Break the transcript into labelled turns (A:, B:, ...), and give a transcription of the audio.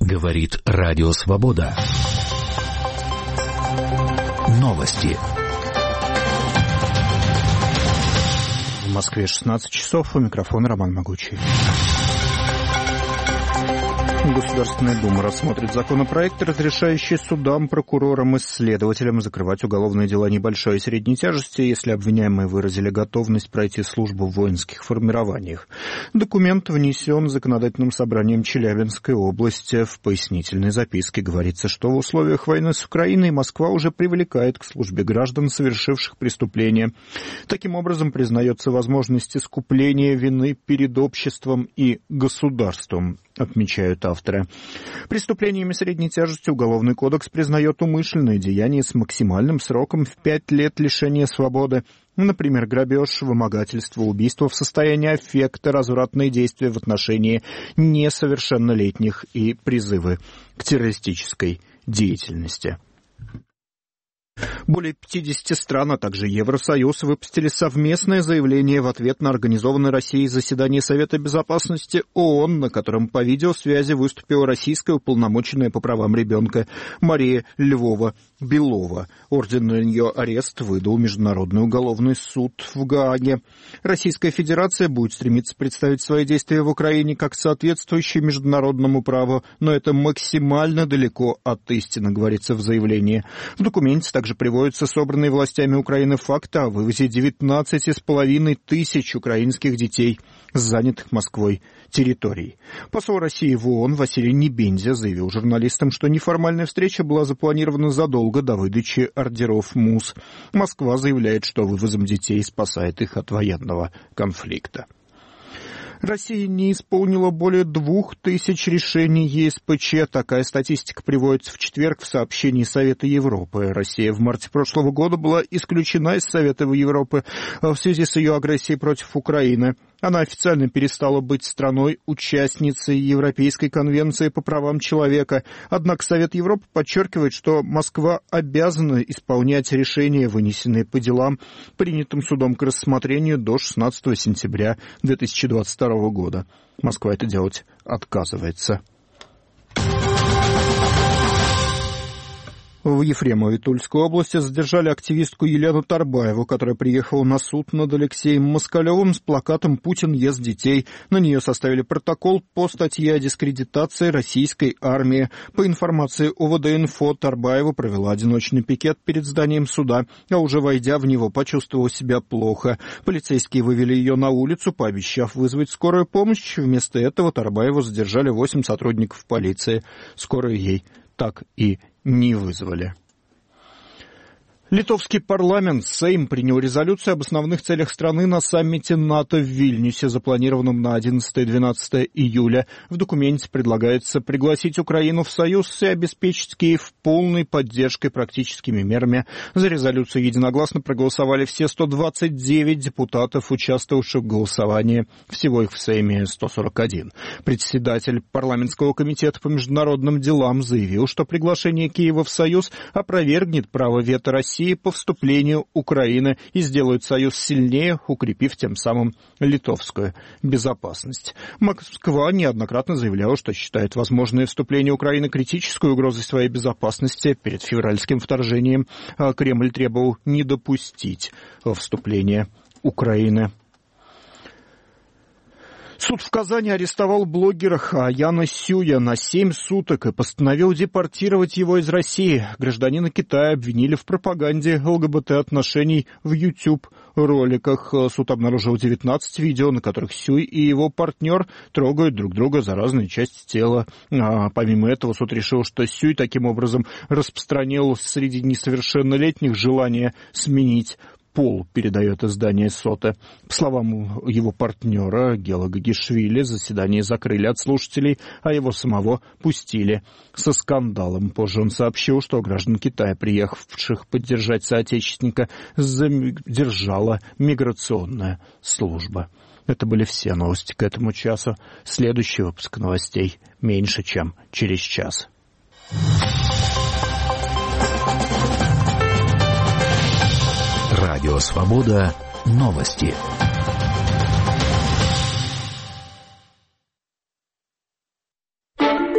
A: Говорит Радио Свобода. Новости.
B: В Москве 16 часов. У микрофона Роман Могучий. Государственная Дума рассмотрит законопроект, разрешающий судам, прокурорам и следователям закрывать уголовные дела небольшой и средней тяжести, если обвиняемые выразили готовность пройти службу в воинских формированиях. Документ внесен законодательным собранием Челябинской области. В пояснительной записке говорится, что в условиях войны с Украиной Москва уже привлекает к службе граждан, совершивших преступления. Таким образом, признается возможность искупления вины перед обществом и государством, отмечают авторы. Преступлениями средней тяжести Уголовный кодекс признает умышленное деяние с максимальным сроком в 5 лет лишения свободы. Например, грабеж, вымогательство, убийство в состоянии аффекта, развратные действия в отношении несовершеннолетних и призывы к террористической деятельности. Более 50 стран, а также Евросоюз выпустили совместное заявление в ответ на организованное Россией заседание Совета Безопасности ООН, на котором по видеосвязи выступила российская уполномоченная по правам ребенка Мария Львова-Белова. Ордер на ее арест выдал Международный уголовный суд в Гааге. Российская Федерация будет стремиться представить свои действия в Украине как соответствующие международному праву, но это максимально далеко от истины, говорится в заявлении. В документе также приводятся собранные властями Украины факты о вывозе 19,5 тысяч украинских детей с занятых Москвой территорий. Посол России в ООН Василий Небензя заявил журналистам, что неформальная встреча была запланирована задолго до выдачи ордеров МУС. Москва заявляет, что вывозом детей спасает их от военного конфликта. Россия не исполнила более 2000 решений ЕСПЧ. Такая статистика приводится в четверг в сообщении Совета Европы. Россия в марте прошлого года была исключена из Совета Европы в связи с ее агрессией против Украины. Она официально перестала быть страной-участницей Европейской конвенции по правам человека. Однако Совет Европы подчеркивает, что Москва обязана исполнять решения, вынесенные по делам, принятым судом к рассмотрению до 16 сентября 2022 года. Москва это делать отказывается. В Ефремовой Тульской области задержали активистку Елену Тарбаеву, которая приехала на суд над Алексеем Москалевым с плакатом «Путин ест детей». На нее составили протокол по статье о дискредитации российской армии. По информации ОВД-инфо, Тарбаева провела одиночный пикет перед зданием суда, а уже войдя в него, почувствовала себя плохо. Полицейские вывели ее на улицу, пообещав вызвать скорую помощь. Вместо этого Тарбаеву задержали 8 сотрудников полиции. Скорую ей так и не вызвали. Литовский парламент, Сейм, принял резолюцию об основных целях страны на саммите НАТО в Вильнюсе, запланированном на 11-12 июля. В документе предлагается пригласить Украину в Союз и обеспечить Киев полной поддержкой практическими мерами. За резолюцию единогласно проголосовали все 129 депутатов, участвовавших в голосовании. Всего их в Сейме 141. Председатель парламентского комитета по международным делам заявил, что приглашение Киева в Союз опровергнет право вето России по вступлению Украины и сделают Союз сильнее, укрепив тем самым литовскую безопасность. Москва неоднократно заявляла, что считает возможное вступление Украины критической угрозой своей безопасности. Перед февральским вторжением Кремль требовал не допустить вступления Украины. Суд в Казани арестовал блогера Хаяна Сюя на 7 суток и постановил депортировать его из России. Гражданина Китая обвинили в пропаганде ЛГБТ-отношений в YouTube-роликах. Суд обнаружил 19 видео, на которых Сюй и его партнер трогают друг друга за разные части тела. Помимо этого, суд решил, что Сюй таким образом распространил среди несовершеннолетних желание сменить пол, передает издание «Сота». По словам его партнера Гела Гагишвили, заседание закрыли от слушателей, а его самого пустили со скандалом. Позже он сообщил, что граждан Китая, приехавших поддержать соотечественника, задержала миграционная служба. Это были все новости к этому часу. Следующий выпуск новостей меньше, чем через час.
A: Радио Свобода. Новости.